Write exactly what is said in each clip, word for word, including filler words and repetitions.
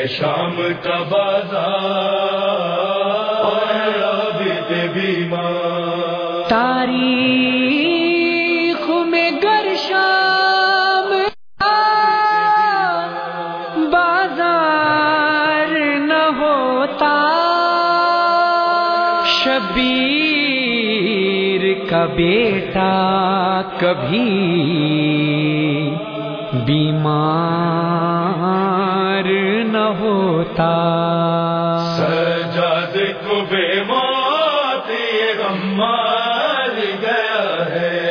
شام کا بازار عابد بیمار، تاریخ میں گر شام بازار نہ ہوتا، شبیر کا بیٹا کبھی بیمار نہ ہوتا۔ سجاد کو بے موت یہ غم مار گیا ہے،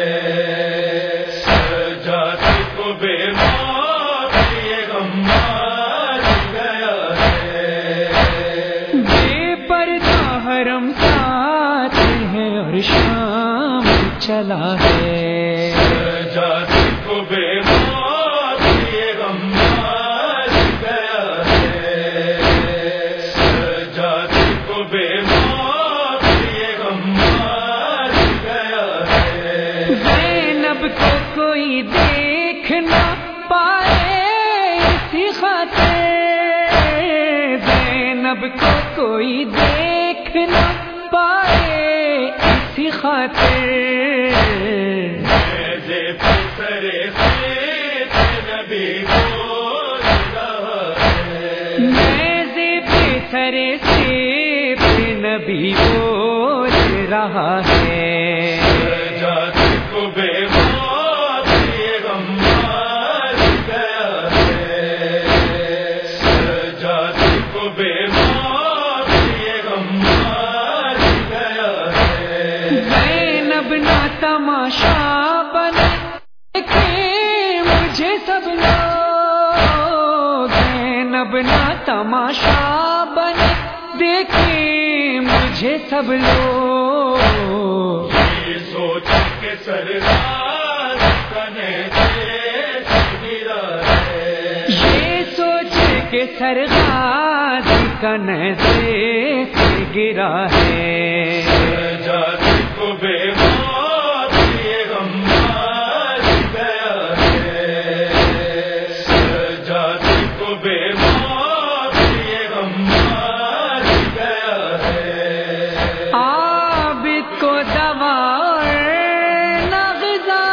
سجاد کو بے موت یہ غم مار گیا ہے۔ بے پردہ حرم ساتھ ہے اور شام چلا ہے، سجاد کو بے موت یہ غم مار گیا ہے، سجاد کو بے موت یہ غم مار گیا ہے۔ زینب کو کوئی دیکھ نہ پائے اسی خاطر، زینب کو کوئی دیکھ نہ پائے اسی خاطر، میزے پہ سرے سے نبی بول رہا ہے، سجاد کو بے موت یہ غم مار گیا ہے، سجاد کو بے موت یہ غم مار گیا ہے۔ زینب نہ تماشا بنے دیکھے مجھے سب لوگ، زینب نہ تماشا بنے دیکھے مجھے سب لوگ، یہ سوچ کے سرکار کنے سے گرا ہے، یہ سوچ کے سرغاز کنے سے گرا ہے، سجاد کو بے موت یہ غم مار گیا ہے، سجاد کو بے موت یہ غم مار گیا ہے۔ عابد کو دوا نہ غذا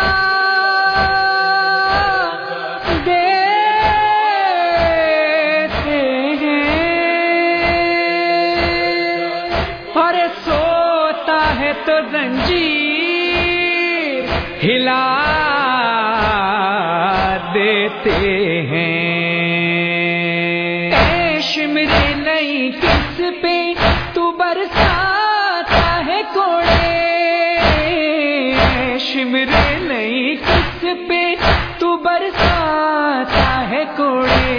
دیتے ہیں، اور سوتا ہے تو زنجیر ہلا دیتے ہیں۔ ایش میرے نہیں کس پہ تو برساتا ہے کوڑے، ایش میرے نہیں کس پہ تو برساتا ہے کوڑے،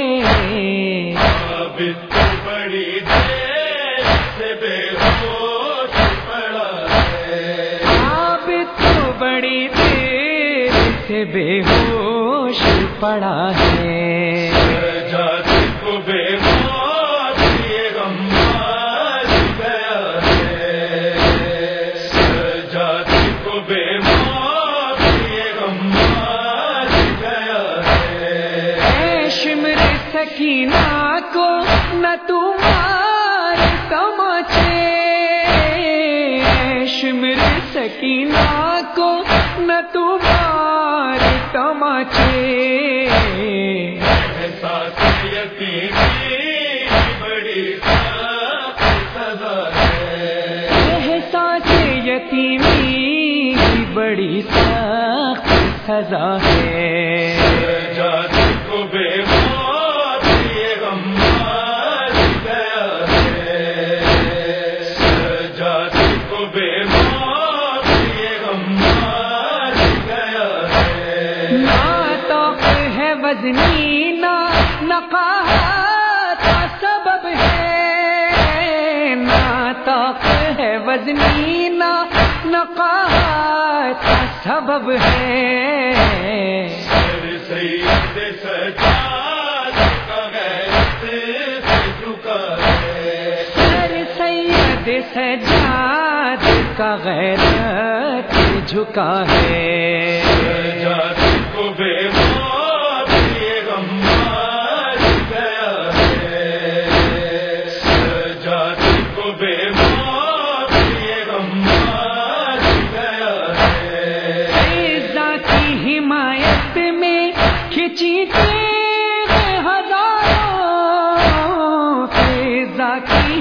عابد تو بڑی دیر سے بے ہوش پڑا ہے، عابد تو بڑی دیر سے بے ہوش پڑا ہے، سجاد کو بے موت یہ غم مار گیا ہے، سجاد کو بے موت یہ غم مار گیا ہے۔ اے شمر سکینہ کو نہ تمہار تماچے، اے شمر سکینہ کو نہ تمہار تماچے، احساس یتیمی بڑی سخت سزا ہے، احساس یتیمی کی بڑی سخت سزا ہے، سجاد کو بے موت یہ غم مار گیا ہے، سجاد کو بے موت یہ غم مار گیا ہے۔ نہ طاق ہے وزنی نہ نقاہت کا سبب ہے، نہ طاق ہے وزنی نہ نقاہت کا سبب ہے، سر سید سجاد کا غیرت سے جھکا ہے، سر سید سجاد کا غیرت جھکا ہے، سجاد کو بے موت یہ غم مار گیا ہے،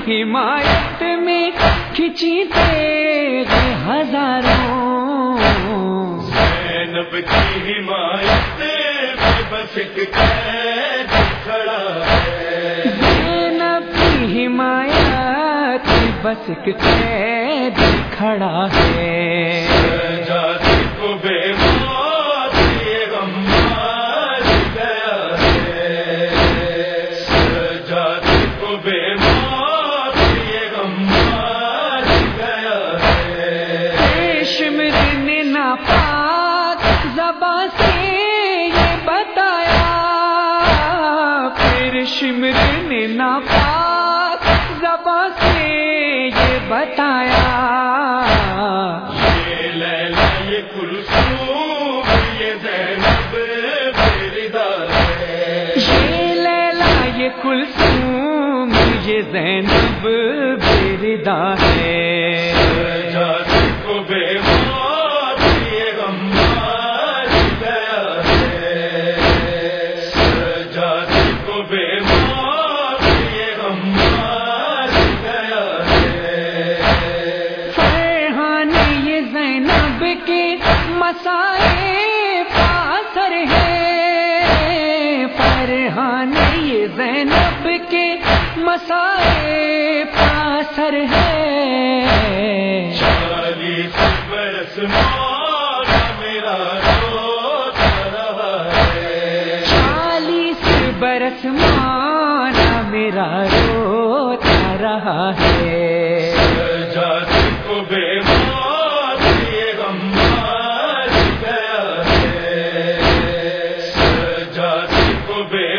حمایت میں کھچی تیغ ہزاروں، زینب کی حمایت میں بس ایک قید کھڑا ہے، زینب کی حمایت میں بس ایک قید کھڑا ہے، سجادے کو بے موت یہ غم مار گیا ہے، سجادے کو بے موت یہ غم مار گیا ہے، شمر نے ناپاک زباں سے یہ بتایا، پھر شمر نے ناپاک زباں سے یہ بتایا، یہ لیلا یہ کلثوم یہ زینب فردا ہے، یہ لیلا یہ کلثوم یہ زینب بردا ہے، سجادے کو بے موت یہ غم مار گیا ہے، سجادے کو بے موت یہ غم مار گیا ہے، فرحان یہ زینب کے مسائے پاثر ہے، فرحان یہ زینب کے مسائے پاثر ہے، چالیس برس مولا میرا روتا رہا ہے، چالیس برس مانا میرا روتا رہا ہے، سجادے کو بے موت یہ غم مار گیا ہے، سجادے کو بے